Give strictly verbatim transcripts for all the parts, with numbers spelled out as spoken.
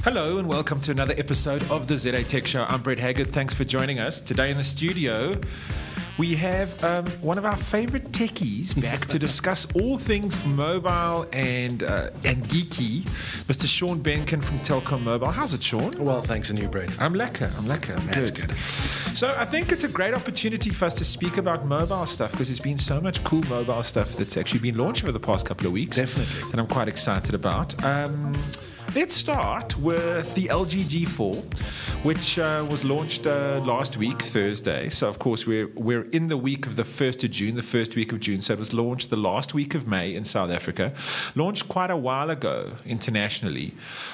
Hello and welcome to another episode of the Z A Tech Show. I'm Brett Haggard. Thanks for joining us. Today in the studio, we have um, one of our favorite techies back to discuss all things mobile and uh, and geeky, Mister Sean Benkin from Telkom Mobile. How's it, Sean? Well, thanks and you, Brett. I'm lekker. I'm lekker. I'm That's good. good. So I think it's a great opportunity for us to speak about mobile stuff because there's been so much cool mobile stuff that's actually been launched over the past couple of weeks. Definitely. And I'm quite excited about. Um, Let's start with the L G G four, which uh, was launched uh, last week, Thursday. So, of course, we're we're in the week of the first of June, the first week of June. So it was launched the last week of May in South Africa. Launched quite a while ago internationally.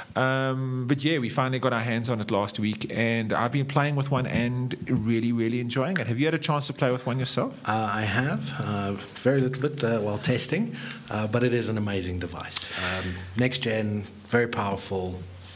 Um, but, yeah, we finally got our hands on it last week. And I've been playing with one and really, really enjoying it. Have you had a chance to play with one yourself? Uh, I have, uh, very little bit uh, while testing, uh, but it is an amazing device. Um, next gen, very powerful.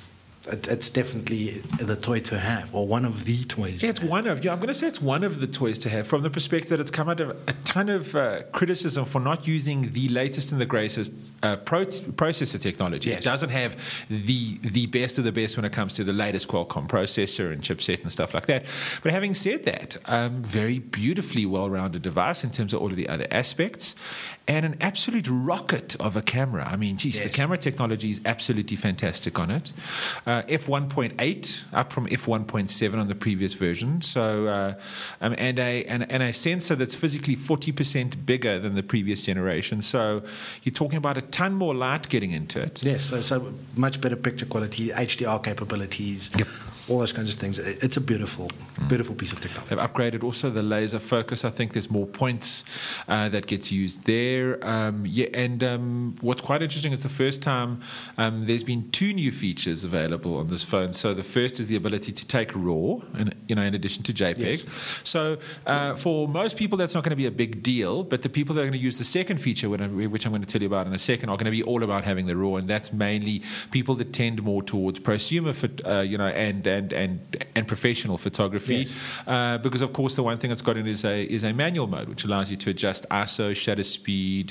It, it's definitely the toy to have, or one of the toys. Yeah, it's one of, yeah, I'm going to say it's one of the toys to have from the perspective that it's come out of a ton of uh, criticism for not using the latest and the greatest uh, pro- processor technology. Yes. It doesn't have the the best of the best when it comes to the latest Qualcomm processor and chipset and stuff like that. But having said that, um, very beautifully well-rounded device in terms of all of the other aspects, and an absolute rocket of a camera. I mean, geez, yes. the camera technology is absolutely fantastic on it. Uh, F one point eight up from F one point seven on the previous version. So, uh, um, and a and, and a sensor that's physically forty percent bigger than the previous generation. So, you're talking about a ton more light getting into it. Yes, so, so much better picture quality, H D R capabilities. Yep. All those kinds of things. It's a beautiful, beautiful piece of technology. They've upgraded also the laser focus. I think there's more points uh, that gets used there. Um, yeah, and um, what's quite interesting is the first time um, there's been two new features available on this phone. So the first is the ability to take RAW, and you know, in addition to JPEG. Yes. So uh, for most people, that's not going to be a big deal. But the people that are going to use the second feature, which I'm going to tell you about in a second, are going to be all about having the RAW, and that's mainly people that tend more towards prosumer, uh, you know, and And, and and professional photography, yes. uh, because of course the one thing that's got in is a is a manual mode, which allows you to adjust I S O, shutter speed,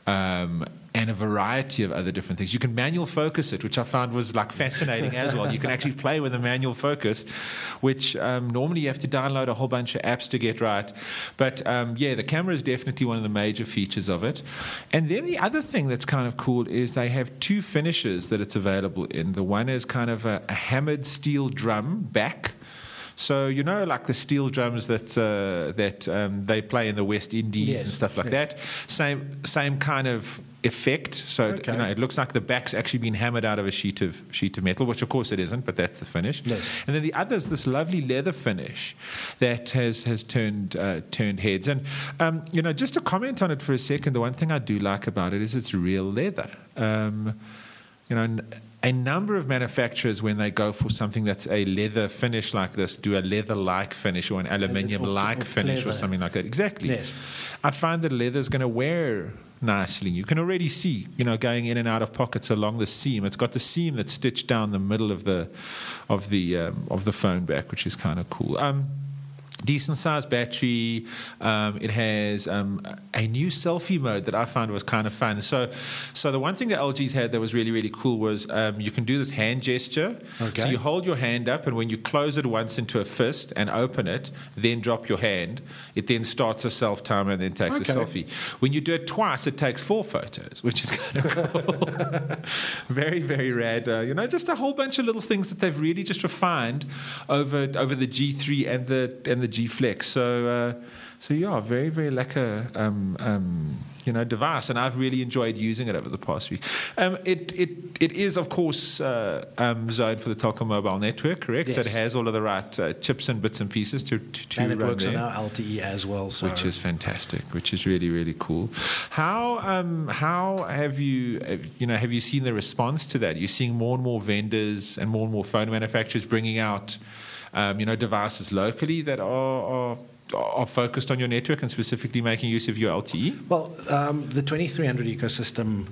um, and a variety of other different things. You can manual focus it, which I found was like fascinating as well. You can actually play with a manual focus, which um, normally you have to download a whole bunch of apps to get right. But um, yeah, the camera is definitely one of the major features of it. And then the other thing that's kind of cool is they have two finishes that it's available in. The one is kind of a, a hammered steel drum back. So, you know, like the steel drums that uh, that um, they play in the West Indies yes. and stuff like yes. that. Same same kind of effect. So, okay. you know, it looks like the back's actually been hammered out of a sheet of sheet of metal, which of course it isn't, but that's the finish. Yes. And then the other is this lovely leather finish that has has turned uh, turned heads. And um, you know, just to comment on it for a second, the one thing I do like about it is it's real leather. Um, you know. A number of manufacturers, when they go for something that's a leather finish like this, do a leather-like finish or an aluminium-like or, or finish leather. or something like that. Exactly. Yes. I find that leather is going to wear nicely. You can already see, you know, going in and out of pockets along the seam. It's got the seam that's stitched down the middle of the of the um, of the phone back, which is kind of cool. Um, Decent sized battery. Um, it has um, a new selfie mode that I found was kind of fun. So, so the one thing that L G's had that was really really cool was um, you can do this hand gesture. Okay. So you hold your hand up, and when you close it once into a fist and open it, then drop your hand. It then starts a self timer and then takes okay. a selfie. When you do it twice, it takes four photos, which is kind of cool. very very rad. Uh, you know, just a whole bunch of little things that they've really just refined over over the G three and the and the G Flex. So, uh, so yeah, very, very lekker, um, um, you know, device, and I've really enjoyed using it over the past week. Um, it, it, it is, of course, uh, um, zoned for the Telkom Mobile Network, correct? Yes. So it has all of the right uh, chips and bits and pieces to, to, to and it run works there, on our L T E as well, so. which is fantastic. Which is really, really cool. How, um, how have you, you know, have you seen the response to that? You're seeing more and more vendors and more and more phone manufacturers bringing out. Um, you know, devices locally that are, are are focused on your network and specifically making use of your L T E? Well, um, the twenty-three hundred ecosystem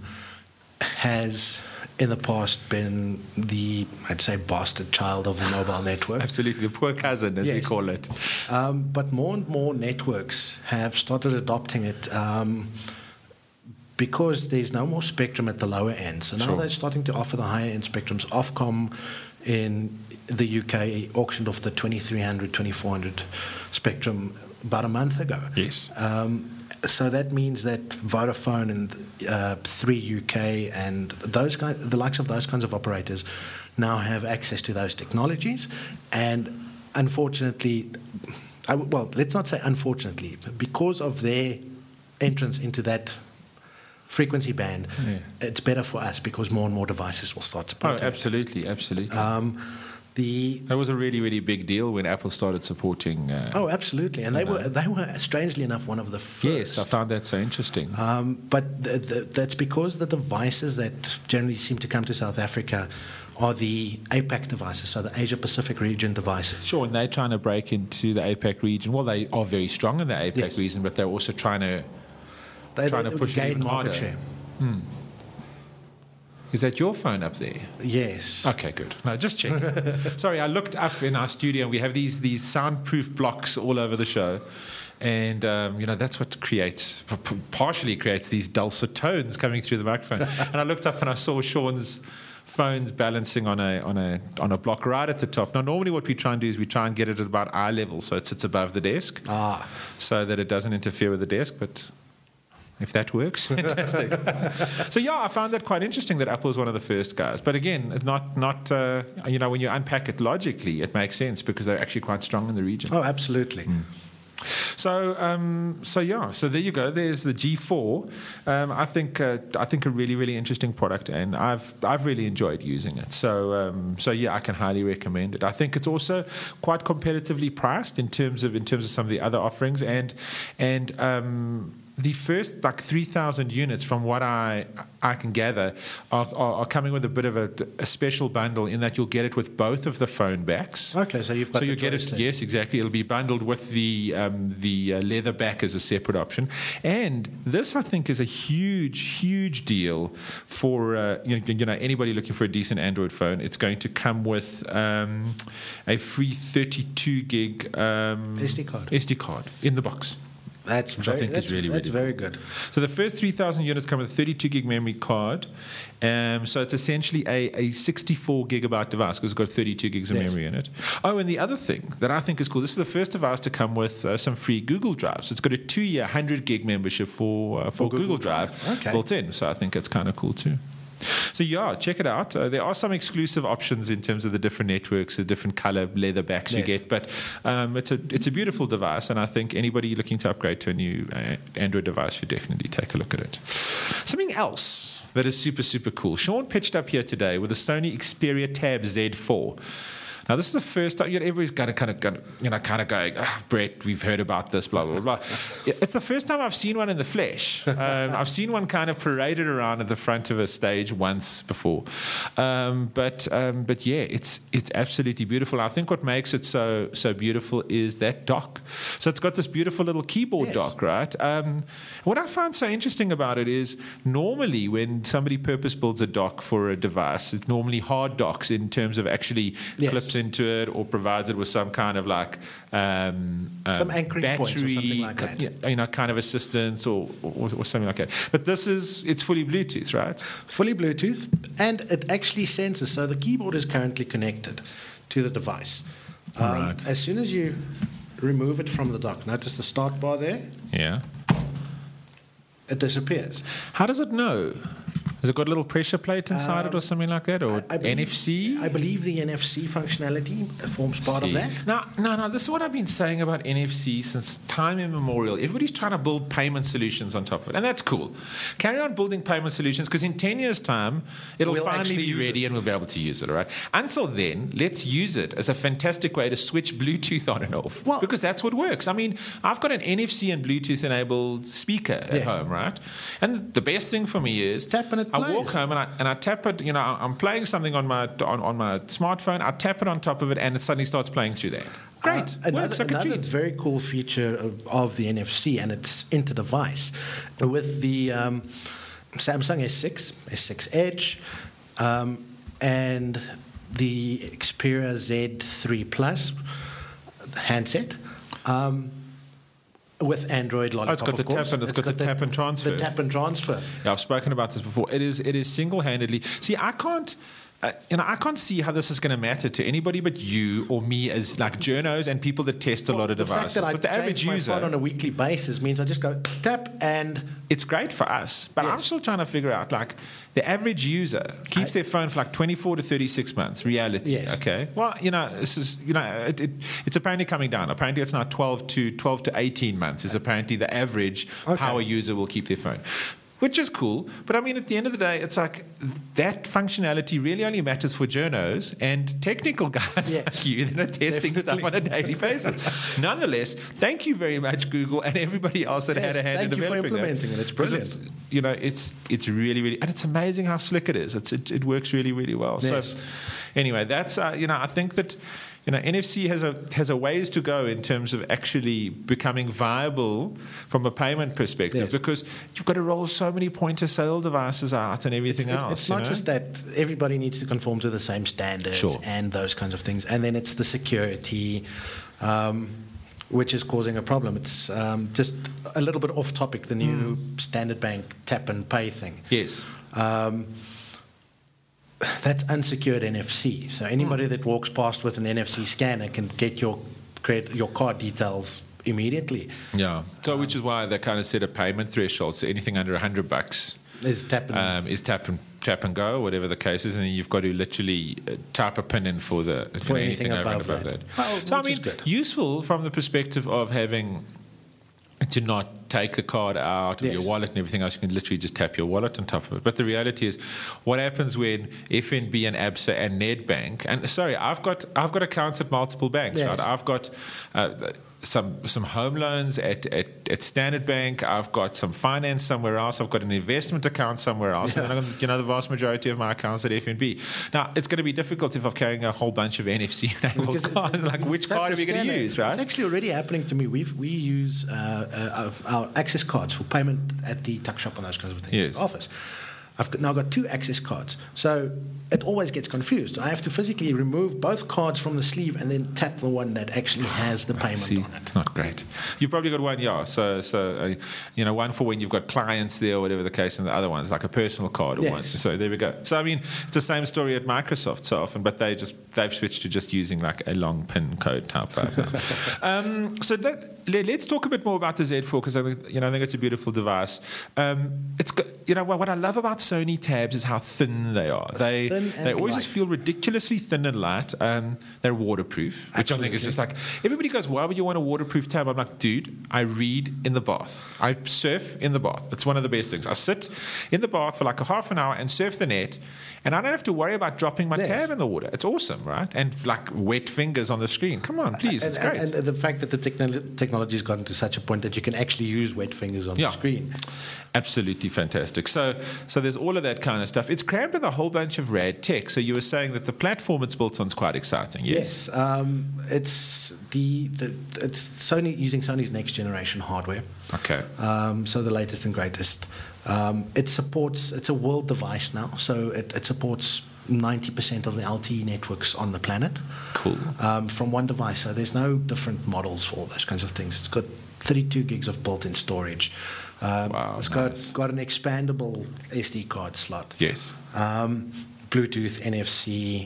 has in the past been the, I'd say, bastard child of the mobile network. Absolutely, the poor cousin, as yes. we call it. Um, but more and more networks have started adopting it. Um, because there's no more spectrum at the lower end. So now Sure. they're starting to offer the higher end spectrums. Ofcom in the U K auctioned off the twenty-three hundred, twenty-four hundred spectrum about a month ago. Yes. Um, so that means that Vodafone and uh, three U K and those guys, the likes of those kinds of operators now have access to those technologies. And unfortunately, I, well, let's not say unfortunately, but because of their entrance into that frequency band, Yeah. it's better for us because more and more devices will start Oh, supporting it. absolutely, absolutely. Um, the that was a really, really big deal when Apple started supporting. Uh, oh, absolutely, and they you know. were they were strangely enough one of the first. yes, I found that so interesting. Um, but th- th- that's because the devices that generally seem to come to South Africa are the APAC devices, so the Asia Pacific region devices. Sure, and they're trying to break into the APAC region. Well, they are very strong in the APAC Yes. region, but they're also trying to They, trying they to push it gain even market harder. share. Is that your phone up there? Yes. Okay, good. No, just check. Sorry, I looked up in our studio, and we have these these soundproof blocks all over the show, and um, you know that's what creates p- p- partially creates these dulcet tones coming through the microphone. And I looked up and I saw Sean's phone's balancing on a on a on a block right at the top. Now, normally what we try and do is we try and get it at about eye level, so it sits above the desk, Ah, so that it doesn't interfere with the desk, but. If that works, fantastic. So yeah, I found that quite interesting that Apple was one of the first guys. But again, not not uh, you know when you unpack it logically, it makes sense because they're actually quite strong in the region. oh, absolutely. So um, so yeah, so there you go. There's the G four. Um, I think uh, I think a really really interesting product, and I've I've really enjoyed using it. So um, so yeah, I can highly recommend it. I think it's also quite competitively priced in terms of in terms of some of the other offerings, and and um, the first like three thousand units, from what I I can gather, are, are, are coming with a bit of a, a special bundle in that you'll get it with both of the phone backs. Okay, so you've got So the you get choice it, there. yes, exactly. It'll be bundled with the um, the uh, leather back as a separate option. And this, I think, is a huge, huge deal for uh, you, know, you know anybody looking for a decent Android phone. It's going to come with um, a free thirty-two gig um, S D card. S D card in the box. That's Which I very, think is that's, really, that's really very good. So the first three thousand units come with a thirty-two gig memory card. Um, so it's essentially a, a sixty-four gigabyte device because it's got thirty-two gigs of Yes. memory in it. Oh, and the other thing that I think is cool, this is the first device to come with uh, some free Google Drive. So it's got a two-year one hundred gig membership for, uh, for, For Google Google Drive, Drive. Okay. built in. So I think it's kind of cool too. So yeah, check it out. Uh, there are some exclusive options in terms of the different networks, the different color leather backs you Yes. get, but um, it's a it's a beautiful device, and I think anybody looking to upgrade to a new uh, Android device should definitely take a look at it. Something else that is super super cool. Sean pitched up here today with the Sony Xperia Tab Z four. Now, this is the first time, you know, everybody's kind of, kind of, kind of, you know, kind of going, oh, Brett, we've heard about this, blah, blah, blah. It's the first time I've seen one in the flesh. Um, I've seen one kind of paraded around at the front of a stage once before. Um, but, um, but yeah, it's it's absolutely beautiful. I think what makes it so so beautiful is that dock. So it's got this beautiful little keyboard Yes. dock, right? Um, what I found so interesting about it is normally when somebody purpose builds a dock for a device, it's normally hard docks in terms of actually Yes. clips into it or provides it with some kind of like um, um, Some anchoring battery, points or something like that. you know, kind of assistance or, or, or something like that. But this is, it's fully Bluetooth, right? Fully Bluetooth, and it actually senses. So the keyboard is currently connected to the device. Um, Right. As soon as you remove it from the dock, notice the start bar there, Yeah. it disappears. How does it know? Has it got a little pressure plate inside it or something like that? Or I believe- N F C? I believe the N F C functionality forms part of See. that. No, no, no. This is what I've been saying about N F C since time immemorial. Everybody's trying to build payment solutions on top of it, and that's cool. Carry on building payment solutions because in ten years' time, it'll We'll finally actually be use ready it. and we'll be able to use it. All right. Until then, let's use it as a fantastic way to switch Bluetooth on and off Well- because that's what works. I mean, I've got an N F C and Bluetooth enabled speaker at Yes. home, right? And the best thing for me is Tap and it I plays. walk home and I and I tap it. You know, I'm playing something on my on, on my smartphone. I tap it on top of it, and it suddenly starts playing through that. Great, Uh, another works like a another treat. very cool feature of, of the N F C, and it's inter-device. With the um, Samsung S six, S six Edge, um, and the Xperia Z three Plus handset, um, With Android Lollipop, Oh, it's got the of course. tap and it's got the tap and transfer. The tap and transfer. Yeah, I've spoken about this before. It is it is single-handedly. See, I can't. Uh, you know, I can't see how this is going to matter to anybody but you or me as like journos and people that test a Well, lot of the devices. fact that I but the average change my user, phone on a weekly basis means I just go tap and it's great for us. But I'm Yes. still trying to figure out like the average user keeps I- their phone for like twenty-four to thirty-six months. Reality, Yes. okay. Well, you know, this is you know, it, it, it's apparently coming down. Apparently, it's now twelve to eighteen months. Is apparently the average Okay. power user will keep their phone. Which is cool, but I mean, at the end of the day, it's like that functionality really only matters for journos and technical guys Yes. like you that are testing stuff Definitely. on a daily basis. Nonetheless, thank you very much, Google, and everybody else that had Yes, a hand in thank you for developing implementing it. It's 'Cause brilliant. you know, it's it's really, really, and it's amazing how slick it is. It's it, it works really, really well. Yes. So, anyway, that's uh, you know, I think that. You know, N F C has a has a ways to go in terms of actually becoming viable from a payment perspective Yes. because you've got to roll so many point of sale devices out and everything It's, else. it's you not know? just that everybody needs to conform to the same standards Sure. and those kinds of things, and then it's the security, um, which is causing a problem. It's um, just a little bit off topic. The new Standard Bank tap and pay thing. Yes. Um, that's unsecured N F C. So anybody that walks past with an N F C scanner can get your credit, your card details immediately. Yeah. So, which is why they kind of set a payment threshold. So anything under a hundred bucks Is tap and um, is tap and tap and go, whatever the case is, and then you've got to literally uh, type a pin in for the For anything over and above above that. that. Well, so I which mean, is good. useful from the perspective of having to not take the card out of Yes. your wallet and everything else. You can literally just tap your wallet on top of it. But the reality is, what happens when F N B and ABSA and Nedbank, and sorry, I've got I've got accounts at multiple banks. Yes. Right? I've got uh, some some home loans at, at, at Standard Bank. I've got some finance somewhere else. I've got an investment account somewhere else. Yeah. And then I've got, you know, the vast majority of my accounts at F N B. Now, it's going to be difficult if I'm carrying a whole bunch of N F C-enabled Because it- cards. Like, which tap card are the we going to scanner. use, right? It's actually already happening to me. We we use uh, uh, our access cards for payment at the tuck shop and those kinds of things. Yes. Office. I've got, now got two access cards, so it always gets confused. I have to physically remove both cards from the sleeve and then tap the one that actually has the payment See, on it. not great. You've probably got one, yeah. So, so uh, you know, one for when you've got clients there or whatever the case, and the other one's like a personal card or Yes. one. So there we go. So I mean, it's the same story at Microsoft so often, but they just they've switched to just using like a long pin code type five now. um, so that, let, let's talk a bit more about the Z four because I think you know I think it's a beautiful device. Um, it's got, you know what, what I love about Sony tabs is how thin they are. They Thin and they always just light. feel ridiculously thin and light. Um, they're waterproof, which I think is Absolutely. just like everybody goes, why would you want a waterproof tab? I'm like, dude, I read in the bath. I surf in the bath. It's one of the best things. I sit in the bath for like a half an hour and surf the net, and I don't have to worry about dropping my Yes. tab in the water. It's awesome, right? And like wet fingers on the screen. Come on, please, And, it's great. and, and the fact that the technolo- technology has gotten to such a point that you can actually use wet fingers on Yeah. the screen. Absolutely fantastic. So, so there's all of that kind of stuff. It's crammed with a whole bunch of rad tech. So you were saying that the platform it's built on is quite exciting. Yes. Yes, um, it's the, the it's Sony using Sony's next generation hardware. Okay. Um, so the latest and greatest. Um, it supports. It's a world device now, so it, it supports ninety percent of the L T E networks on the planet. Cool. Um, from one device. So there's no different models for all those kinds of things. It's got thirty-two gigs of built-in storage. Um, Wow, it's nice. got got an expandable S D card slot. Yes. Um, Bluetooth, N F C,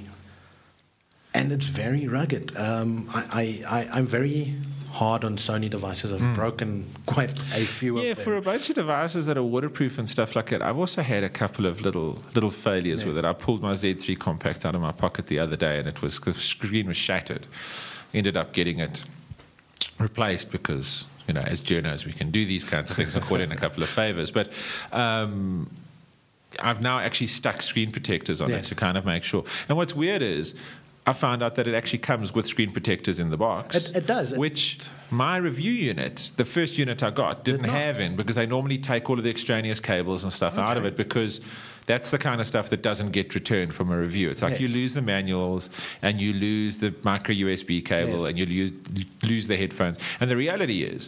and it's very rugged. Um, I, I, I, I'm very hard on Sony devices. I've broken quite a few Hmm. Yeah, of them. for a bunch of devices that are waterproof and stuff like that, I've also had a couple of little little failures with Yes. it. I pulled my Z three Compact out of my pocket the other day, and it was the screen was shattered. Ended up getting it replaced because you know, as journos, we can do these kinds of things and call in a couple of favors. But um, I've now actually stuck screen protectors on Yes. it to kind of make sure. And what's weird is I found out that it actually comes with screen protectors in the box. It- it does. It- Which my review unit, the first unit I got, didn't Did not. have in because they normally take all of the extraneous cables and stuff out of Okay. it because that's the kind of stuff that doesn't get returned from a review. It's like Yes. you lose the manuals and you lose the micro U S B cable Yes. and you lose, lose the headphones. And the reality is,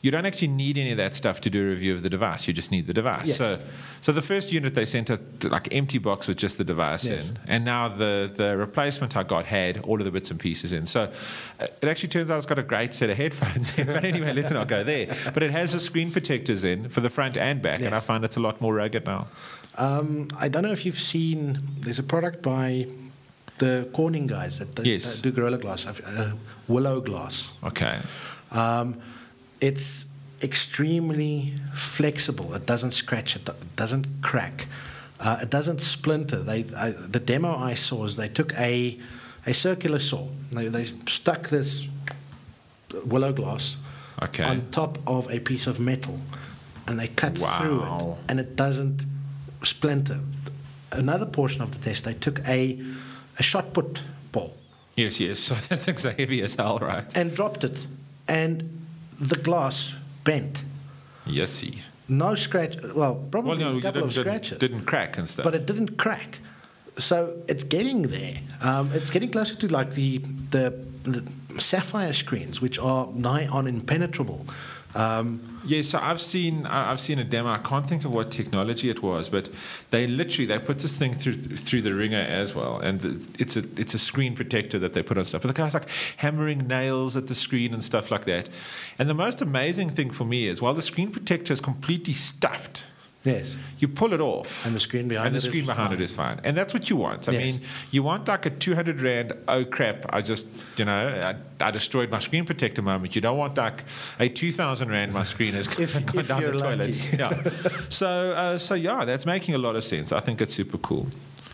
you don't actually need any of that stuff to do a review of the device. You just need the device. Yes. So, so the first unit they sent a like empty box with just the device Yes. in, and now the the replacement I got had all of the bits and pieces in. So uh, it actually turns out it's got a great set of headphones in. But anyway, let's not go there. But it has the screen protectors in for the front and back, Yes. and I find it's a lot more rugged now. Um, I don't know if you've seen. There's a product by the Corning guys that, that Yes. uh, do Gorilla Glass, uh, Willow Glass. Okay. Um, it's extremely flexible. It doesn't scratch. It do- doesn't crack. Uh, it doesn't splinter. They, I, the demo I saw is they took a a circular saw. They, they stuck this willow glass Okay. on top of a piece of metal, and they cut through it, Wow. and it doesn't splinter. Another portion of the test, they took a a shot put ball Yes, yes. So that's exactly heavy as hell, right? and dropped it, and the glass bent. Yes, see. No scratch. Well, probably Well, no, a you couple didn't, of didn't, scratches, didn't crack and stuff. but it didn't crack. So it's getting there. Um, it's getting closer to like the, the the sapphire screens, which are nigh on impenetrable. Um, Yeah, so I've seen I- I've seen a demo. I can't think of what technology it was, but they literally they put this thing through through the ringer as well, and the, it's a it's a screen protector that they put on stuff. But the guy's like hammering nails at the screen and stuff like that. And the most amazing thing for me is while the screen protector is completely stuffed, yes, you pull it off, and the screen behind and the it screen is behind fine. it is fine, and that's what you want. I Yes. mean, you want like a two hundred rand. Oh crap! I just you know I, I destroyed my screen protector moment. You don't want like a two thousand rand. My screen has If- gone if down you're the toilet. lucky. Yeah. So uh, so yeah, that's making a lot of sense. I think it's super cool.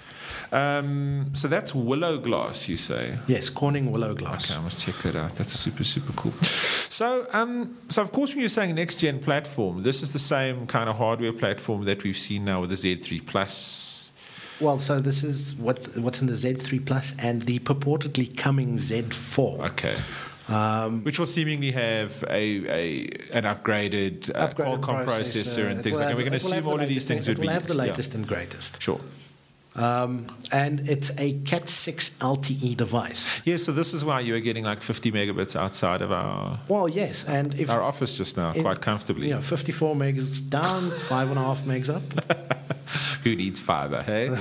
Um, so that's Willow Glass, you say? Yes, Corning Willow Glass. Okay, I must check that out. That's super, super cool. So, um, so of course, when you're saying next gen platform, this is the same kind of hardware platform that we've seen now with the Z three Plus. Well, so this is what what's in the Z three Plus and the purportedly coming Z four. Okay. Um, Which will seemingly have a, a an upgraded, uh, upgraded Qualcomm processor It and things will like that. have- We're going to it will have assume the all of these latest things in- would it be will have the yeah. latest and greatest. Sure. Um, and it's a Cat six L T E device. Yeah, so this is why you are getting like fifty megabits outside of our Well, yes, and if our office just now, in- quite comfortably. you know, fifty-four megs down, five and a half megs up. Who needs fiber, hey?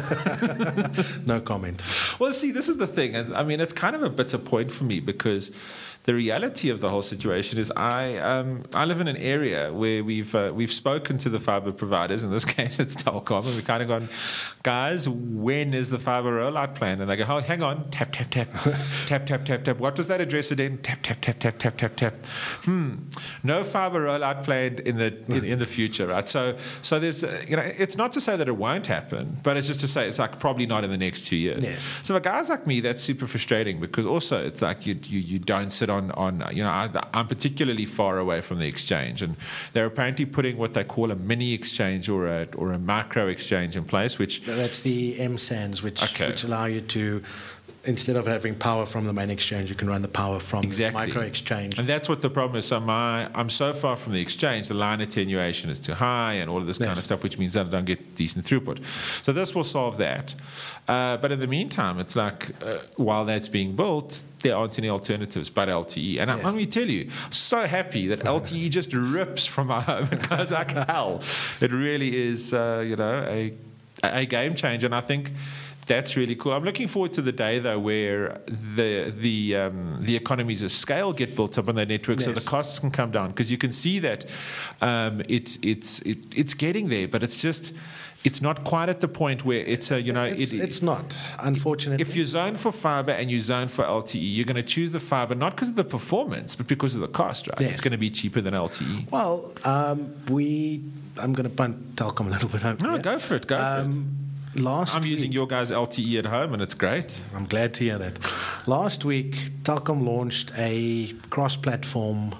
No comment. Well, see, this is the thing. and I mean, it's kind of a bitter point for me because the reality of the whole situation is I um, I live in an area where we've uh, we've spoken to the fiber providers. In this case, it's Telkom, and we've kind of gone, guys, when is the fiber rollout plan? And they go, oh, hang on, tap tap tap, tap tap tap tap. What was that address again? Tap tap tap tap tap tap tap. Hmm, no fiber rollout planned in the in, in the future, right? So so there's uh, you know, it's not to say that it won't happen, but it's just to say it's like probably not in the next two years. Yes. So for guys like me, that's super frustrating because also it's like you you, you don't sit on, on you know, I, I'm particularly far away from the exchange, and they're apparently putting what they call a mini exchange or a or a micro exchange in place, which That's the M SANs, which Okay. which allow you to, instead of having power from the main exchange, you can run the power from Exactly. the micro exchange. And that's what the problem is. So my, I'm so far from the exchange, the line attenuation is too high and all of this kind Yes. of stuff, which means that I don't get decent throughput. So this will solve that. Uh, but in the meantime, it's like uh, while that's being built, there aren't any alternatives but L T E. And I, Yes. let me tell you, so happy that L T E just rips from my home and goes like hell. It really is, uh, you know, a, a game changer. And I think that's really cool. I'm looking forward to the day, though, where the the um, the economies of scale get built up on the network, so Yes. the costs can come down. Because you can see that um, it's it's it, it's getting there, but it's just it's not quite at the point where it's a you know it's, it, it's not, unfortunately. if you zone for fiber and you zone for L T E, you're going to choose the fiber not because of the performance, but because of the cost, right? Yes. It's going to be cheaper than L T E. well, um, we. I'm going to punt Telkom a little bit over No, here. go for it. Go for it. Um, last I'm using week, your guys' L T E at home, and it's great. I'm glad to hear that. Last week, Telkom launched a cross-platform,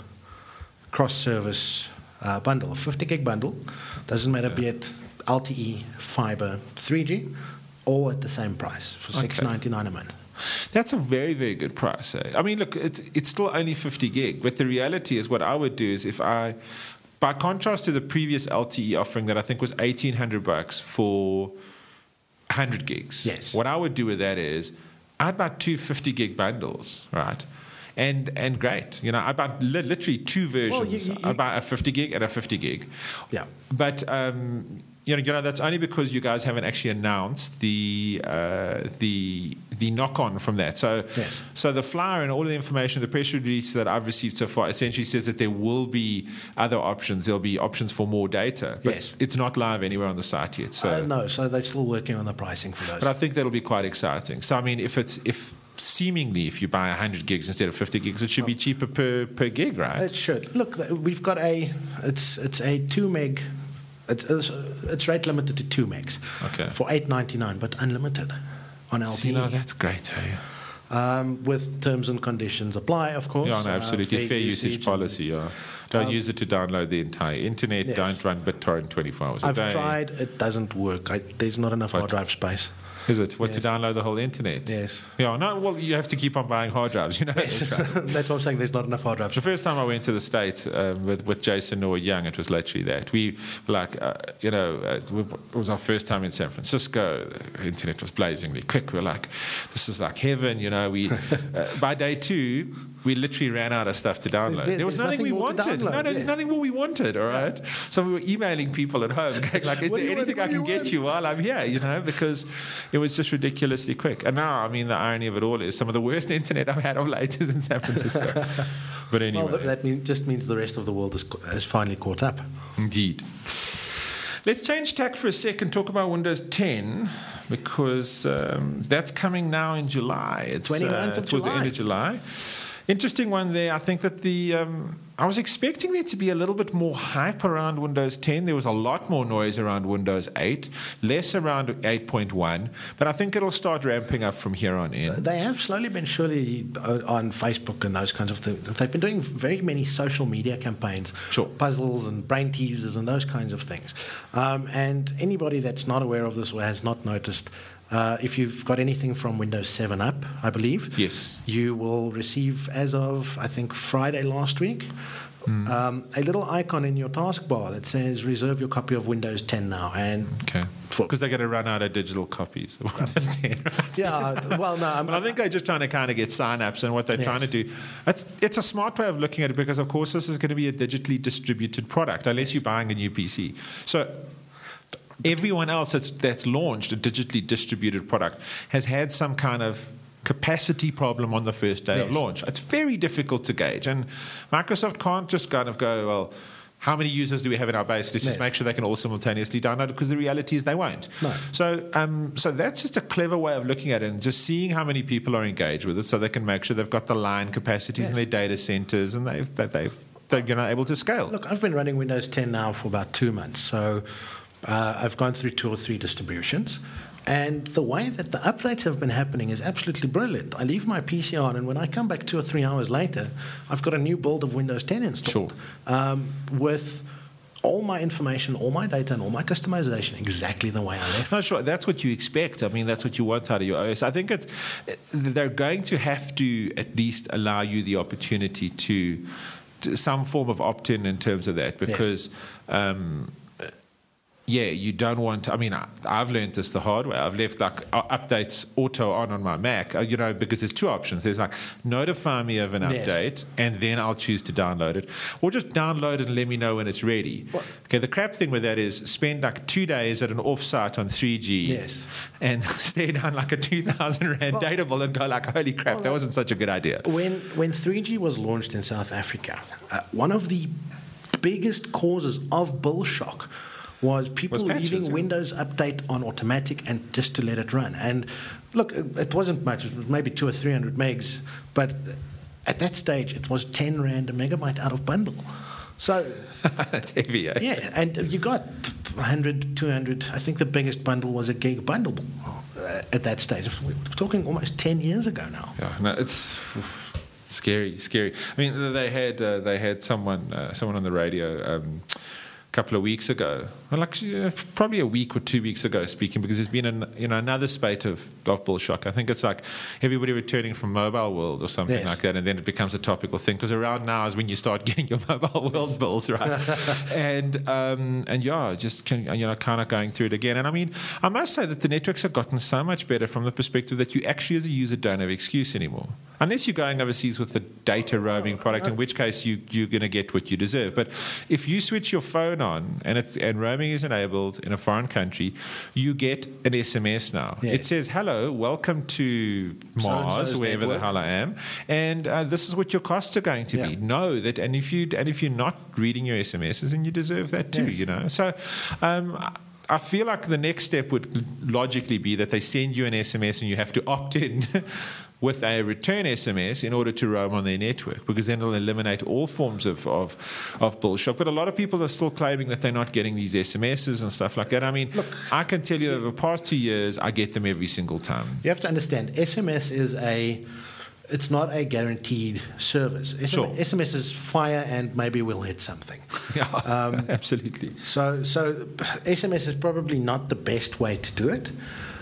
cross-service uh, bundle, a fifty gig bundle. Doesn't matter, be it L T E, fiber, three G, all at the same price for six ninety-nine a month. That's a very, very good price. Eh? I mean, look, it's it's still only fifty gig, but the reality is what I would do is if I, by contrast to the previous L T E offering that I think was eighteen hundred bucks for one hundred gigs. Yes. What I would do with that is I'd buy two fifty gig bundles, right? and and great. You know, I bought li- literally two versions. Well, you- you- I bought a fifty gig and a fifty gig. Yeah. But um, you know, you know, that's only because you guys haven't actually announced the uh, the the knock on from that. So, Yes. so the flyer and all the information, the press release that I've received so far, essentially says that there will be other options. There'll be options for more data. But Yes. it's not live anywhere on the site yet. So, Uh, no, so they're still working on the pricing for those. but I think that'll be quite exciting. So, I mean, if it's if seemingly if you buy one hundred gigs instead of fifty gigs, it should be cheaper per per gig, right? It should. Look, th- we've got a, it's it's a two meg, it's, it's, it's rate limited to two megs. Okay. For eight ninety-nine, but unlimited on L T E. See, no, that's great, hey? um, with terms and conditions apply, of course. Yeah, no, uh, absolutely. Fair usage and- policy, yeah. Don't Um, use it to download the entire internet. Yes. Don't run BitTorrent twenty-four hours a I've day. tried, it doesn't work. I, there's not enough What? hard drive space. Is it? What, to Yes. download the whole internet? Yes. Yeah, no, well, you have to keep on buying hard drives, you know. Yes. That's what I'm saying, there's not enough hard drive The space. first time I went to the States um, with, with Jason Noah Young, it was literally that. We, like, uh, you know, uh, it was our first time in San Francisco. The internet was blazingly quick. We were like, this is like heaven, you know. We, uh, by day two, we literally ran out of stuff to download. There- there was there's nothing, nothing we more to wanted. No, download, no, there's yeah. nothing more we wanted, all right? So we were emailing people at home, going like, is What do there you want? anything I What do can you get want? you while I'm here, you know, because it was just ridiculously quick. And now, I mean, the irony of it all is some of the worst internet I've had of late is in San Francisco. But anyway. Well, that mean, just means the rest of the world is, has finally caught up. Indeed. Let's change tack for a second, talk about Windows ten, because um, that's coming now in July. It's twenty-ninth of towards the end July. of July. Interesting one there. I think that the um, I was expecting there to be a little bit more hype around Windows ten. There was a lot more noise around Windows eight, less around eight point one, but I think it'll start ramping up from here on in. They have slowly been surely uh, on Facebook and those kinds of things. They've been doing very many social media campaigns, Sure. puzzles and brain teasers and those kinds of things. Um, and anybody that's not aware of this or has not noticed, uh, if you've got anything from Windows seven up, I believe, Yes. you will receive, as of I think Friday last week, Mm. um, a little icon in your taskbar that says "Reserve your copy of Windows ten now." And Okay. for- Because they're going to run out of digital copies of Windows ten. Right? yeah, well, no, I'm, But I think they're just trying to kind of get sign-ups, and what they're Yes. trying to do. It's, it's a smart way of looking at it because, of course, this is going to be a digitally distributed product, unless you're buying a new P C. So everyone else that's, that's launched a digitally distributed product has had some kind of capacity problem on the first day of Yes. launch. It's very difficult to gauge, and Microsoft can't just kind of go, well, how many users do we have in our base? Let's just Yes. make sure they can all simultaneously download it, because the reality is they won't. No. So, um, so that's just a clever way of looking at it and just seeing how many people are engaged with it, so they can make sure they've got the line capacities in Yes. their data centers and they've, that they've they're you know, able to scale. Look, I've been running Windows ten now for about two months, so uh, I've gone through two or three distributions. And the way that the updates have been happening is absolutely brilliant. I leave my P C on, and when I come back two or three hours later, I've got a new build of Windows ten installed um, with all my information, all my data, and all my customization exactly the way I left. No, sure. That's what you expect. I mean, that's what you want out of your O S. I think it's they're going to have to at least allow you the opportunity to, to some form of opt-in in terms of that, because. Um, yeah, you don't want. I mean, I, I've learned this the hard way. I've left like uh, updates auto on on my Mac, uh, you know, because there's two options. There's like notify me of an Yes. update, and then I'll choose to download it, or just download it and let me know when it's ready. What? Okay, the crap thing with that is spend like two days at an offsite on three G, Yes. and stay down like a two thousand rand Well- data bill and go like, holy crap, Well, that wasn't such a good idea. When when three G was launched in South Africa, uh, one of the biggest causes of bill shock was people Was patches, leaving yeah. Windows Update on automatic and just to let it run. And look, it it wasn't much. It was maybe two or three hundred megs, but at that stage, it was ten rand a megabyte out of bundle. So That's heavy, eh? yeah, and you got one hundred, two hundred. I think the biggest bundle was a gig bundle uh, at that stage. We're talking almost ten years ago now. Yeah, no, it's oof, scary, scary. I mean, they had uh, they had someone uh, someone on the radio um, a couple of weeks ago, well, like uh, probably a week or two weeks ago, speaking, because there's been an, you know another spate of, of bill shock. I think it's like everybody returning from Mobile World or something Yes. like that, and then it becomes a topical thing, because around now is when you start getting your Mobile World bills, right? and um, and yeah, just can, you know, kind of going through it again. And I mean, I must say that the networks have gotten so much better from the perspective that you actually, as a user, don't have excuse anymore. unless you're going overseas with the data roaming product, in which case you, you're going to get what you deserve. But if you switch your phone on and it's, and roaming is enabled in a foreign country, you get an S M S now. Yeah. It says, hello, welcome to Mars, So-and-so's wherever the network. hell I am, and uh, this is what your costs are going to Yeah. be. Know that, and if you and if you're not reading your S M Ses, then you deserve that too. Yes. You know, so. Um, I feel like the next step would logically be that they send you an S M S and you have to opt in with a return S M S in order to roam on their network, because then it'll eliminate all forms of, of, of bullshit. But a lot of people are still claiming that they're not getting these S M Ses and stuff like that. I mean, Look, I can tell you that the past two years, I get them every single time. You have to understand, S M S is a, it's not a guaranteed service. S M S, Sure. S M S is fire and maybe we'll hit something. Yeah, Um, absolutely. So, so S M S is probably not the best way to do it,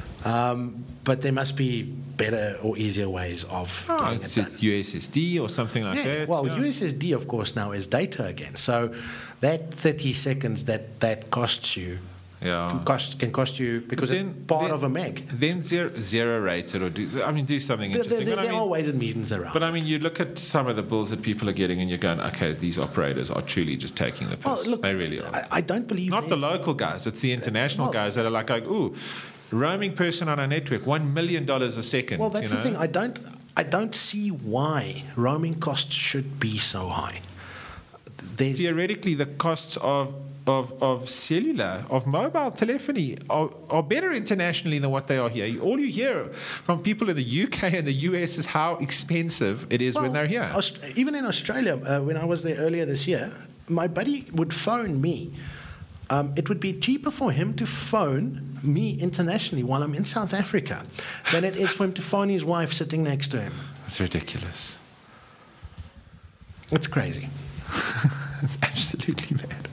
um, but there must be better or easier ways of Oh, getting it's it a done. U S S D or something like Yeah, that. well, yeah. U S S D, of course, now is data again. So that thirty seconds that that costs you Yeah. cost, can cost you because Then- it's part then- of a meg. Then zero, zero rate it, or do, I mean, do something There, there, interesting. there, But I there mean- are ways and means around. But I mean, you look at some of the bills that people are getting, and you're going, okay, these operators are truly just taking the piss. Well, look, they really are. I, I don't believe Not the there's- local guys; it's the international well- guys that are like, like, ooh, roaming person on our network, one million dollars a second. Well, that's you the know? thing. I don't, I don't see why roaming costs should be so high. There's, Theoretically, the costs of of, of cellular, of mobile telephony are, are better internationally than what they are here. All you hear from people in the U K and the U S is how expensive it is when well, they're here. Aust- even in Australia, uh, when I was there earlier this year, my buddy would phone me. Um, it would be cheaper for him to phone me internationally while I'm in South Africa than it is for him to phone his wife sitting next to him. It's ridiculous. It's crazy. It's absolutely mad.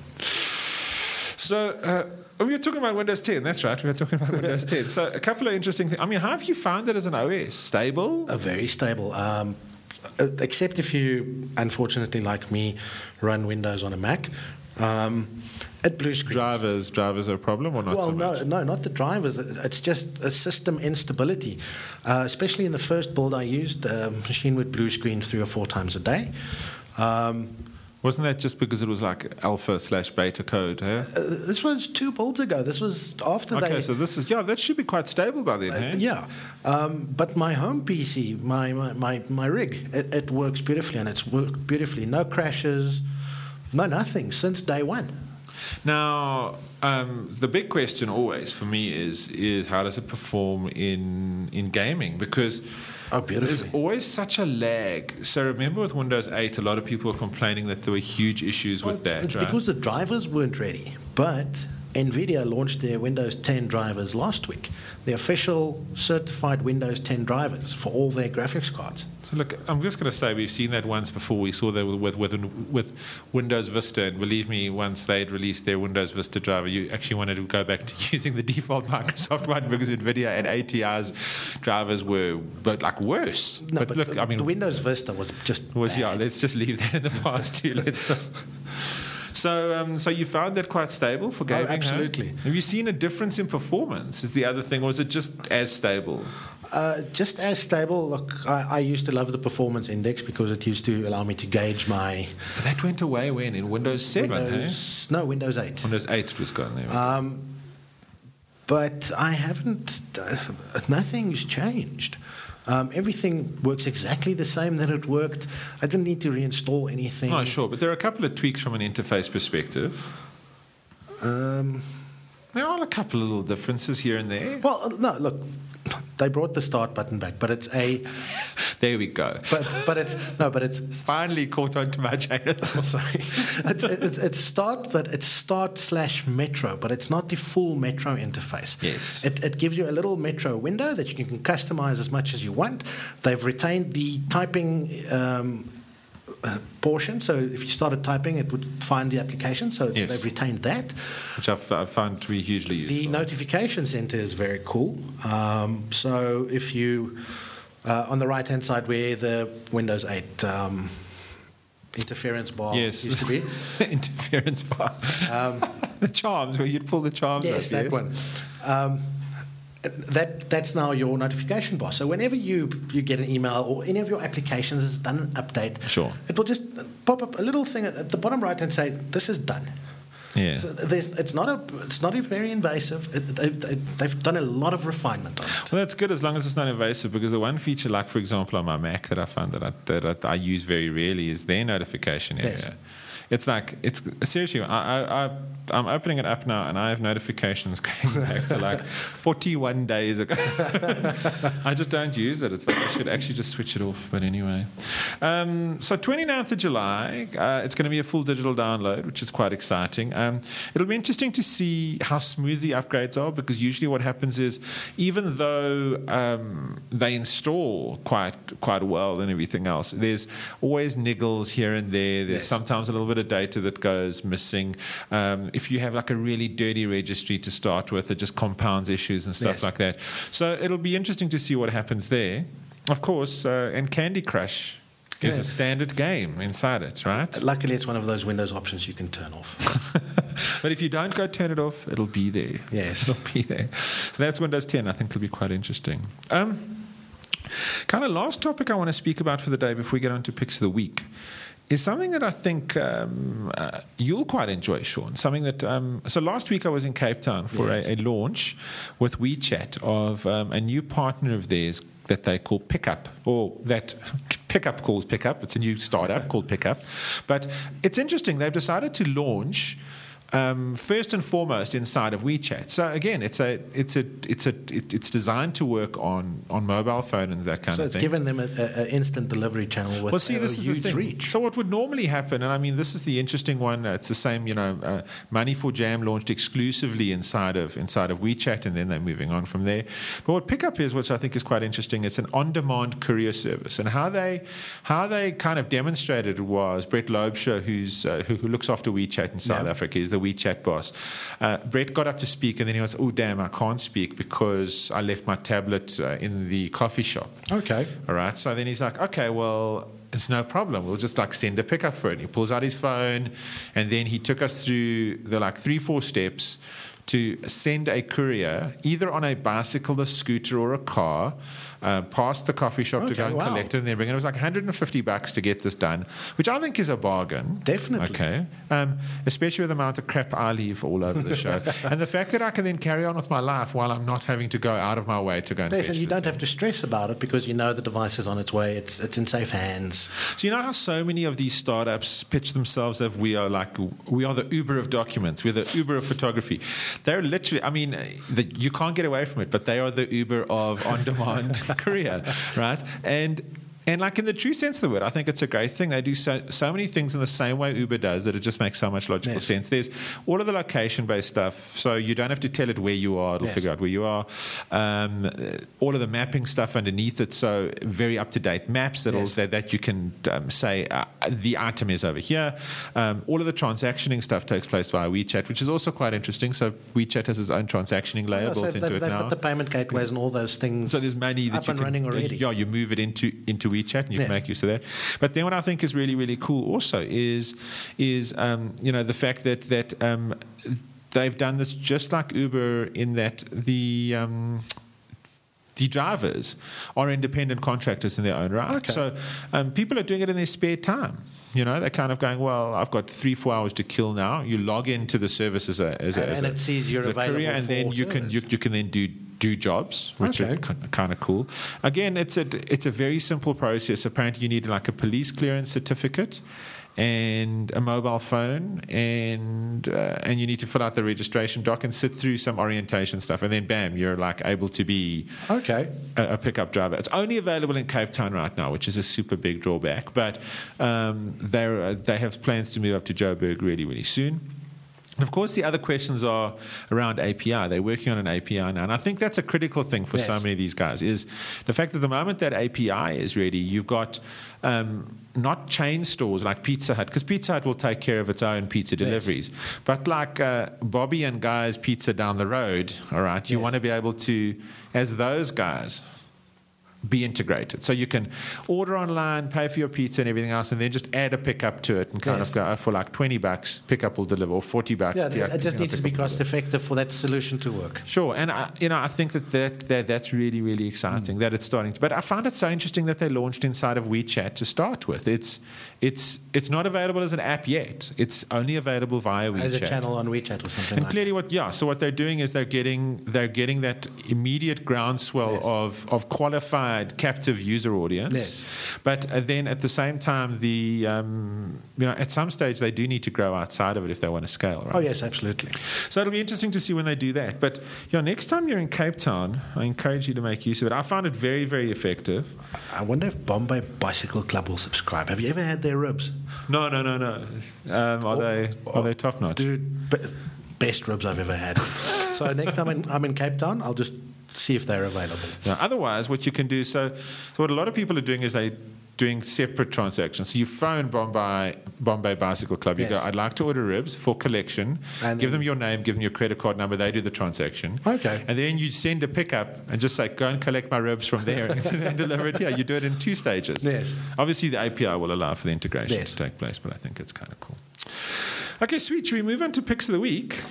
So, uh, we were talking about Windows ten. That's right. We were talking about Windows ten. So, a couple of interesting things. I mean, how have you found it as an O S? Stable? Uh, very stable. Um, uh, except if you, unfortunately, like me, run Windows on a Mac. Um, it blue screens. Drivers, drivers are a problem or not Well, so much? no, no, not the drivers. It's just a system instability. Uh, especially in the first build I used, the machine would blue screen three or four times a day. Um, Wasn't that just because it was like alpha slash beta code? Eh? uh, this was two builds ago. This was after Okay, they. so this is, yeah, that should be quite stable by then, Uh, eh? yeah, um, but my home P C, my my, my, my rig, it, it works beautifully, and it's worked beautifully. No crashes, no nothing since day one. Now, um, the big question always for me is is how does it perform in in gaming? Because Oh, there's beautifully. always such a lag. So remember with Windows eight, a lot of people were complaining that there were huge issues Well, with that, it's right? because the drivers weren't ready. But NVIDIA launched their Windows ten drivers last week. The official certified Windows ten drivers for all their graphics cards. So look, I'm just going to say we've seen that once before. We saw that with, with with Windows Vista, and believe me, once they'd released their Windows Vista driver, you actually wanted to go back to using the default Microsoft one because NVIDIA and A T I's drivers were, but like worse. No, but, but, look, the, I mean, the Windows Vista was just was yeah. bad. Let's just leave that in the past too. Let's. So, um, so you found that quite stable for gaming? huh? absolutely. Have you seen a difference in performance? Is the other thing, or is it just as stable? Uh, just as stable. Look, I, I used to love the performance index because it used to allow me to gauge my So that went away when in Windows seven, Windows. No, Windows eight. eh? Windows eight was gone there. Um, but I haven't. Uh, nothing's changed. Um, everything works exactly the same that it worked. I didn't need to reinstall anything. Oh, sure, but there are a couple of tweaks from an interface perspective. Um, There are a couple of little differences here and there. well, uh, no. Look, they brought the start button back, but it's a. There we go. But but it's no, but it's Finally caught on to my channel. sorry. It's, it's, it's start, but it's start slash Metro, but it's not the full Metro interface. Yes. It, it gives you a little Metro window that you can customize as much as you want. They've retained the typing um, uh, portion, so if you started typing, it would find the application. So Yes. they've retained that. Which I've, I've found to be hugely useful. The notification center is very cool. Um, so if you uh, on the right hand side where the Windows eight um, interference bar Yes. used to be. Interference bar. Um, the charms, where you'd pull the charms Yes, up, that yes? one. Um, that that's now your notification bar. So whenever you you get an email or any of your applications has done an update, sure, it will just pop up a little thing at the bottom right and say, "This is done." Yeah, so there's, it's not a it's not a very invasive. It, they've, they've done a lot of refinement on it. Well, that's good as long as it's not invasive. Because the one feature, like for example, on my Mac that I found that I, that I use very rarely is their notification area. Yes. It's like it's seriously. I, I, I I'm opening it up now, and I have notifications going back to like forty-one days ago. I just don't use it. It's like I should actually just switch it off. But anyway, um, so twenty-ninth of July, uh, it's going to be a full digital download, which is quite exciting. Um, it'll be interesting to see how smooth the upgrades are, because usually what happens is, even though um, they install quite quite well and everything else, there's always niggles here and there. There's yes. sometimes a little bit of data that goes missing. Um, if you have like a really dirty registry to start with, it just compounds issues and stuff yes. like that. So it'll be interesting to see what happens there. Of course, uh, and Candy Crush is yeah. a standard game inside it, right? Luckily, it's one of those Windows options you can turn off. But if you don't go turn it off, it'll be there. Yes. It'll be there. So that's Windows ten. I think it'll be quite interesting. Um, kind of last topic I want to speak about for the day before we get on to picks of the week is something that I think um, uh, you'll quite enjoy, Sean. Something that um, so last week I was in Cape Town for yes. a, a launch with WeChat of um, a new partner of theirs that they call Pickup, or that Pickup calls Pickup. It's a new startup called Pickup. But it's interesting. They've decided to launch Um, first and foremost inside of WeChat. So again, it's a it's a it's a it, it's designed to work on, on mobile phone and that kind so of it's thing. given them an instant delivery channel with well, see, a this is huge the thing. reach. So what would normally happen, and I mean, this is the interesting one. Uh, it's the same, you know, uh, Money for Jam launched exclusively inside of inside of WeChat, and then they're moving on from there. But what Pickup is, which I think is quite interesting, it's an on-demand courier service, and how they how they kind of demonstrated it was Brett Loebscher, who's uh, who, who looks after WeChat in South yeah. Africa, is the WeChat boss. Uh, Brett got up to speak, and then he was, oh, damn, I can't speak because I left my tablet uh, in the coffee shop. Okay. All right. So then he's like, okay, well, it's no problem. We'll just like send a pickup for it. He pulls out his phone, and then he took us through the like three, four steps to send a courier either on a bicycle, a scooter, or a car uh, past the coffee shop okay, to go and wow. collect it and then bring it. It was like one hundred fifty bucks to get this done, which I think is a bargain. Definitely. Okay. Um, especially with the amount of crap I leave all over the show. And the fact that I can then carry on with my life while I'm not having to go out of my way to go and Yes, fetch and you the don't thing. have to stress about it because you know the device is on its way. It's it's in safe hands. So you know how so many of these startups pitch themselves as we are like we are the Uber of documents, we're the Uber of photography. They're literally, I mean, the, you can't get away from it, but they are the Uber of on-demand courier, right? And And like in the true sense of the word, I think it's a great thing. They do so, so many things in the same way Uber does that it just makes so much logical yes. sense. There's all of the location-based stuff, so you don't have to tell it where you are. It'll yes. figure out where you are. Um, all of the mapping stuff underneath it, so very up-to-date maps that'll, yes. that, that you can um, say uh, the item is over here. Um, all of the transactioning stuff takes place via WeChat, which is also quite interesting. So WeChat has its own transactioning layer Yeah, so built they've, into it they've now. got the payment gateways and all those things. So there's money that up you and can, running already. Yeah, you move it into into WeChat and you Yes. can make use of that. But then what I think is really really cool also is is um, you know the fact that that um, they've done this just like Uber in that the um, the drivers are independent contractors in their own right. Okay. So um, people are doing it in their spare time. You know, they're kind of going, well, I've got three, four hours to kill now. You log into the service as a as a, And- as and a, it sees you're as a available courier, and for then you can service. you, you can then do do jobs, which Okay. are kind of cool. Again, it's a it's a very simple process. Apparently, you need like a police clearance certificate and a mobile phone, and uh, and you need to fill out the registration doc and sit through some orientation stuff, and then bam, you're like able to be Okay. a, a pickup driver. It's only available in Cape Town right now, which is a super big drawback. But um, they uh, they have plans to move up to Joburg really really soon. And of course, the other questions are around A P I. They're working on an A P I now. And I think that's a critical thing for Yes. so many of these guys is the fact that the moment that A P I is ready, you've got um, not chain stores like Pizza Hut, because Pizza Hut will take care of its own pizza deliveries. But like uh, Bobby and Guy's Pizza down the road, all right, you Yes. want to be able to, as those guys, be integrated. So you can order online, pay for your pizza and everything else, and then just add a pickup to it and kind Yes. of go, oh, for like twenty bucks, pickup will deliver, or forty bucks. Yeah, pick- it just pickup needs to be will deliver. cost effective for that solution to work. Sure, and I, you know, I think that, that, that that's really, really exciting Mm. that it's starting to. But I found it so interesting that they launched inside of WeChat to start with. It's it's it's not available as an app yet. It's only available via WeChat. As a channel on WeChat or something And like clearly, what yeah. So what they're doing is they're getting they're getting that immediate groundswell Yes. of of qualified captive user audience. Yes. But uh, then at the same time, the um, you know at some stage they do need to grow outside of it if they want to scale, right? that. Oh, yes, absolutely. So it'll be interesting to see when they do that. But you know, next time you're in Cape Town, I encourage you to make use of it. I found it very, very effective. I wonder if Bombay Bicycle Club will subscribe. Have you ever had their ribs? No, no, no, no. Um, are Oh, they oh, are they top notch? Dude, be- best ribs I've ever had. So next time I'm, I'm in Cape Town, I'll just see if they're available. Yeah, otherwise, what you can do, so, so what a lot of people are doing is they doing separate transactions. So you phone Bombay, Bombay Bicycle Club. You Yes. go, I'd like to order ribs for collection. And give then- them your name, give them your credit card number. They do the transaction. Okay. And then you send a pickup and just say, go and collect my ribs from there and deliver it here. You do it in two stages. Yes. Obviously, the A P I will allow for the integration Yes. to take place, but I think it's kind of cool. Okay, sweet. Should we move on to picks of the week?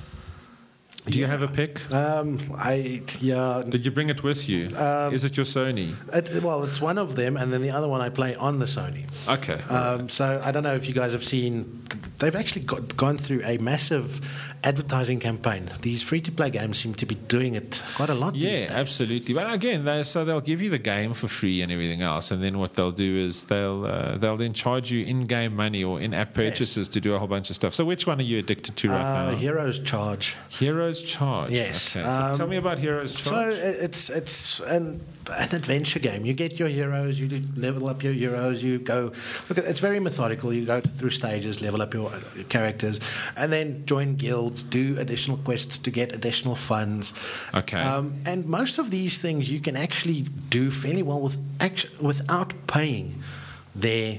Do you have a pick? Um, I yeah. Did you bring it with you? Um, Is it your Sony? It, well, it's one of them, and then the other one I play on the Sony. Okay. Um, so I don't know if you guys have seen. They've actually got, gone through a massive advertising campaign. These free-to-play games seem to be doing it quite a lot these Yeah, days. absolutely. But again, they, so they'll give you the game for free and everything else, and then what they'll do is they'll uh, they'll then charge you in-game money or in-app purchases to do a whole bunch of stuff. So which one are you addicted to right Uh, now? Heroes Charge. Heroes Charge. Yes. Okay. So Um, tell me about Heroes So Charge. i- it's it's an an adventure game. You get your heroes, you level up your heroes, you go. Look, it's very methodical. You go through stages, level up your, your characters, and then join guilds, do additional quests to get additional funds. Okay. Um, and most of these things you can actually do fairly well with actu- without paying their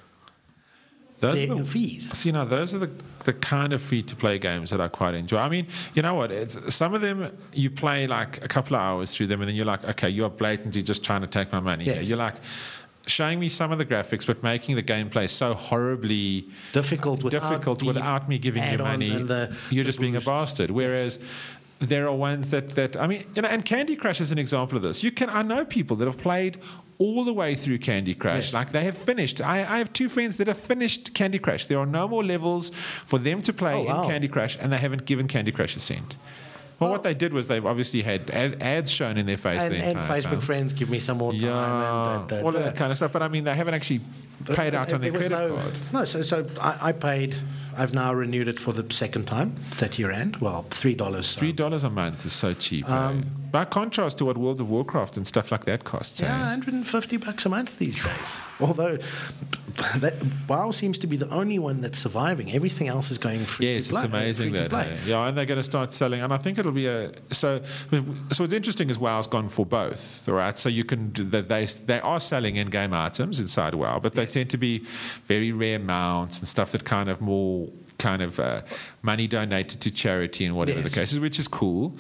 Those their are the, fees. See, now those are the, the kind of free-to-play games that I quite enjoy. I mean, you know what? It's, some of them you play like a couple of hours through them, and then you're like, okay, you're blatantly just trying to take my money. Yes. Here. You're like showing me some of the graphics, but making the gameplay so horribly Difficult without difficult the without me giving you add-ons money. and the- You're the just being a boost. bastard. Whereas there are ones that, that I mean, you know, and Candy Crush is an example of this. You can I know people that have played all the way through Candy Crush. Yes. Like they have finished. I, I have two friends that have finished Candy Crush. There are no more levels for them to play Oh, wow. in Candy Crush, and they haven't given Candy Crush a cent. Well, Well- what they did was they've obviously had ad, ads shown in their face And, the and entire Facebook time. friends give me some more time. Yeah, and, and, all of that kind of stuff. But I mean, they haven't actually paid out on their There was credit no, card. No, so, so I, I paid, I've now renewed it for the second time, thirty rand, well, three dollars. So. Three dollars a month is so cheap. Um, eh? By contrast to what World of Warcraft and stuff like that costs. Yeah, eh? one hundred fifty bucks a month these days. Although that, WoW seems to be the only one that's surviving. Everything else is going free Yes, to play. it's amazing free to that. play. eh? Yeah, and they're going to start selling, and I think it'll be a so. So what's interesting is WoW's gone for both, all right? So you can do that. They they are selling in-game items inside WoW, but they Yes. tend to be very rare mounts and stuff that kind of more kind of uh, money donated to charity and whatever Yes. the case is, which is cool.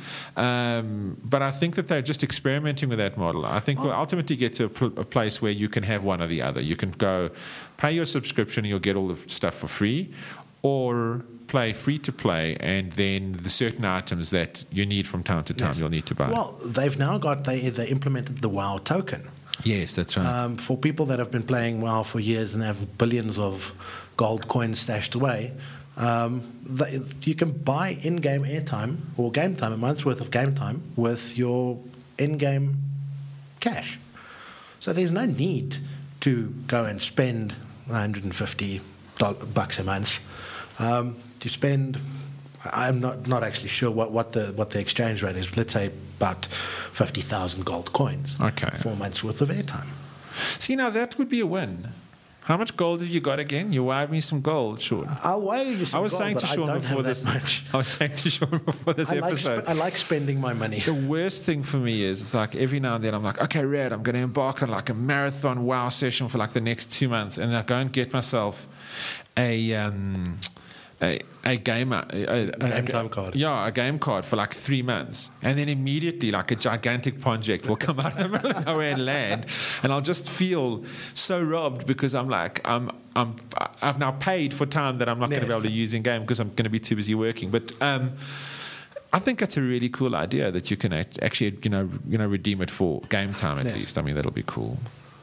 Um, but I think that they're just experimenting with that model. I think we'll ultimately get to a, pl- a place where you can have one or the other. You can go pay your subscription and you'll get all the stuff for free, or play free to play, and then the certain items that you need from time to time Yes. you'll need to buy. Well, they've now got, they, they implemented the WoW token. yes, that's right. Um, for people that have been playing WoW for years and have billions of gold coins stashed away, um, they, you can buy in-game airtime or game time, a month's worth of game time, with your in-game cash. So there's no need to go and spend one hundred fifty bucks a month. Um, to spend, I'm not, not actually sure what, what the what the exchange rate is. Let's say about fifty thousand gold coins. Okay. For a month's worth of airtime. See, now that would be a win. How much gold have you got again? You wired me some gold, Sean. I'll wire you some I was gold, saying but to I Sean don't before have this. that much. I was saying to Sean before this I like, episode. sp- I like spending my money. The worst thing for me is it's like every now and then I'm like, okay, Red, I'm going to embark on like a marathon WoW session for like the next two months, and I go and get myself a um, a, a gamer, a, a, A game time card. Yeah, a game card for like three months. And then immediately, like a gigantic project will come out of nowhere and land. And I'll just feel so robbed because I'm like, I'm, I'm, I've now paid for time that I'm not Yes. going to be able to use in game because I'm going to be too busy working. But um, I think that's a really cool idea that you can act- actually, you know, you know, redeem it for game time at Yes. least. I mean, that'll be cool.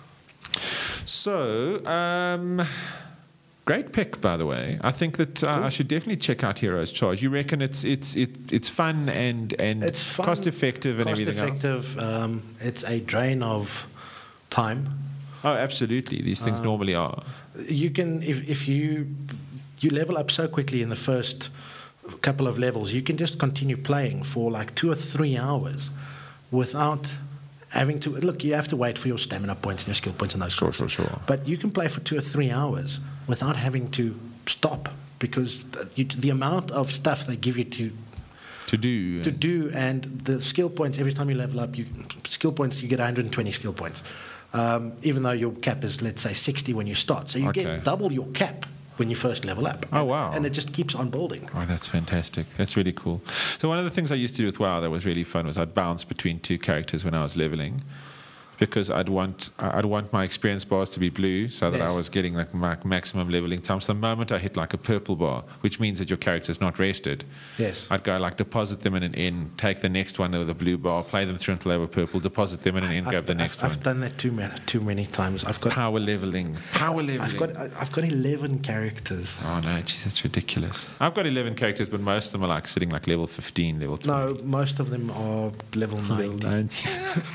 So, um, great pick, by the way. I think that uh, I should definitely check out Heroes Charge. You reckon it's it's it, it's fun and and It's fun, cost effective and cost everything else? effective. Um, it's a drain of time. Oh, absolutely. These things Um, normally are. You can if if you you level up so quickly in the first couple of levels, you can just continue playing for like two or three hours without having to look. You have to wait for your stamina points and your skill points and those Sure, sorts. sure, sure. But you can play for two or three hours without having to stop because the, you, the amount of stuff they give you to To do. to do and the skill points every time you level up, you skill points you get one hundred twenty skill points, um, even though your cap is let's say sixty when you start. So you Okay. get double your cap when you first level up. Oh, And- wow. And it just keeps on building. Oh, that's fantastic. That's really cool. So one of the things I used to do with WoW that was really fun was I'd bounce between two characters when I was leveling, because I'd want I'd want my experience bars to be blue so that Yes. I was getting like my maximum leveling time. So the moment I hit like a purple bar, which means that your character's not rested, Yes. I'd go like deposit them in an inn, take the next one with a blue bar, play them through until they were purple, deposit them in an inn, I've, grab the I've- next I've one. done that too many, too many times. I've got Power leveling. Power leveling. I've got I've got eleven characters. Oh no, geez, that's ridiculous. I've got eleven characters, but most of them are like sitting like level fifteen, level twenty. No, most of them are level Level ninety. ninety.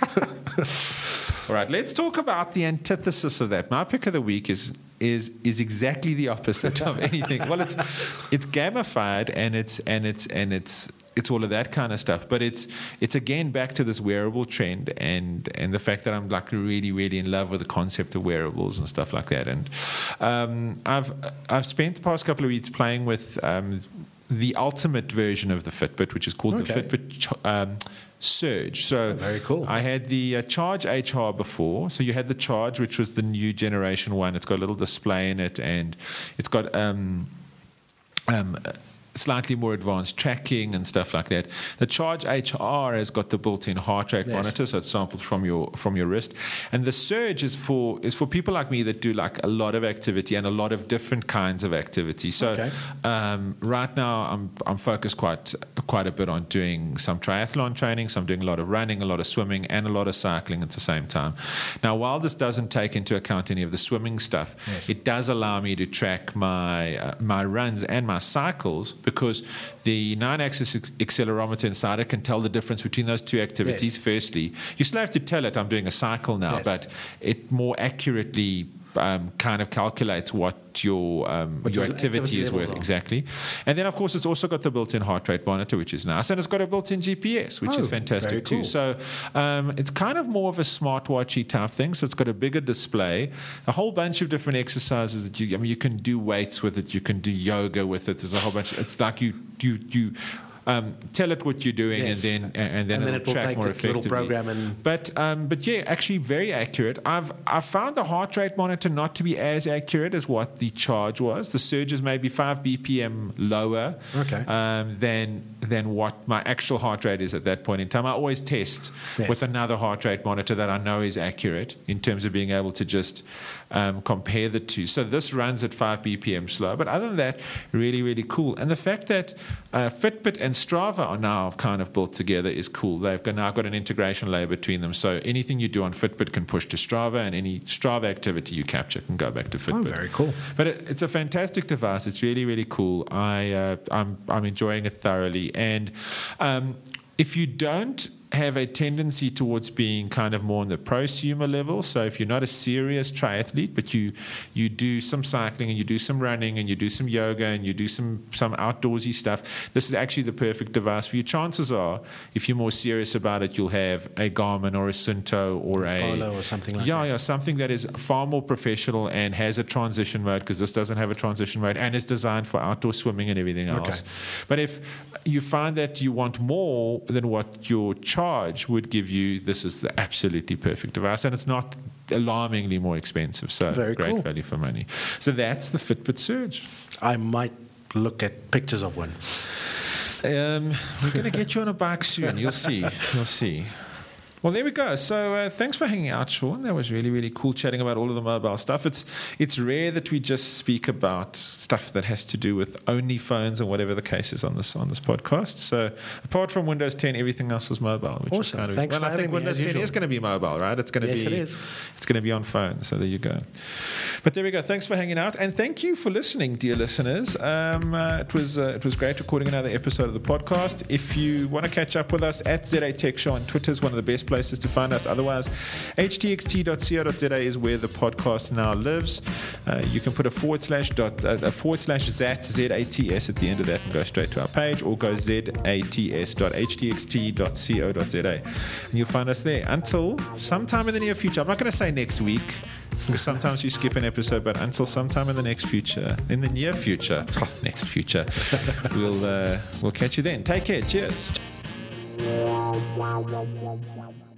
All right, let's talk about the antithesis of that. My pick of the week is is is exactly the opposite of anything. Well, it's it's gamified and it's and it's and it's it's all of that kind of stuff. But it's it's again back to this wearable trend and and the fact that I'm like really really in love with the concept of wearables and stuff like that. And um, I've I've spent the past couple of weeks playing with um, the ultimate version of the Fitbit, which is called Okay. the Fitbit Ch- um, Surge. So Oh, very cool. I had the uh, Charge H R before. So you had the Charge, which was the new generation one. It's got a little display in it, and it's got um, um, slightly more advanced tracking and stuff like that. The Charge H R has got the built-in heart rate Yes. monitor, so it's sampled from your from your wrist. And the Surge is for is for people like me that do like a lot of activity and a lot of different kinds of activity. So Okay. um, right now I'm I'm focused quite quite a bit on doing some triathlon training. So I'm doing a lot of running, a lot of swimming, and a lot of cycling at the same time. Now, while this doesn't take into account any of the swimming stuff, Yes. it does allow me to track my uh, my runs and my cycles, because the nine-axis ac- accelerometer inside it can tell the difference between those two activities. Yes. Firstly, you still have to tell it I'm doing a cycle now, Yes. but it more accurately um, kind of calculates what your um, What your your activity, activity is levels worth are. exactly. And then, of course, it's also got the built-in heart rate monitor, which is nice, and it's got a built-in G P S, which Oh, is fantastic very too. cool. So um, it's kind of more of a smartwatchy type thing. So it's got a bigger display, a whole bunch of different exercises that you. I mean, you can do weights with it, you can do yoga with it. There's a whole bunch. It's like you you you. Um, tell it what you're doing, Yes. and then and then, And then it'll it will track take more the little effectively. program and- But um, but yeah, actually very accurate. I've I've found the heart rate monitor not to be as accurate as what the Charge was. The Surge is maybe five B P M lower Okay. um, than than what my actual heart rate is at that point in time. I always test Yes. with another heart rate monitor that I know is accurate in terms of being able to just um, compare the two. So this runs at five B P M slower, but other than that, really really cool. And the fact that uh, Fitbit and Strava are now kind of built together is cool. They've got, now got an integration layer between them. So anything you do on Fitbit can push to Strava, and any Strava activity you capture can go back to Fitbit. Oh, very cool. But it, it's a fantastic device. It's really, really cool. I, uh, I'm, I'm enjoying it thoroughly. And um, if you don't have a tendency towards being kind of more on the prosumer level, so if you're not a serious triathlete, but you you do some cycling and you do some running and you do some yoga and you do some some outdoorsy stuff, this is actually the perfect device for you. Chances are, if you're more serious about it, you'll have a Garmin or a Sunto or a Polo or something like yeah, that. yeah, something that is far more professional and has a transition mode, because this doesn't have a transition mode and is designed for outdoor swimming and everything else. Okay. But if you find that you want more than what your Charge would give you, this is the absolutely perfect device, and it's not alarmingly more expensive. So Very great cool. value for money. So that's the Fitbit Surge. I might look at pictures of one. Um, we're going to get you on a bike soon. You'll see. You'll see. Well, there we go. So uh, thanks for hanging out, Sean. That was really, really cool chatting about all of the mobile stuff. It's it's rare that we just speak about stuff that has to do with only phones and whatever the case is on this on this podcast. So apart from Windows ten, everything else was mobile. Which awesome. Is kind of, thanks well, for I think having Windows me, ten usual. is going to be mobile, right? It's going to yes, be. It is. It's going to be on phone. So there you go. But there we go. Thanks for hanging out, and thank you for listening, dear listeners. Um, uh, it was uh, it was great recording another episode of the podcast. If you want to catch up with us, at Z A Tech Show on Twitter is one of the best places to find us. Otherwise, h t x t dot co dot z a is where the podcast now lives. Uh, you can put a forward slash dot uh, a forward slash zat z a t s at the end of that and go straight to our page, or go zats dot h t x t dot co dot z a, and you'll find us there. Until sometime in the near future. I'm not going to say next week, because sometimes you skip an episode, but until sometime in the next future, in the near future, oh, next future, we'll uh, we'll catch you then. Take care. Cheers.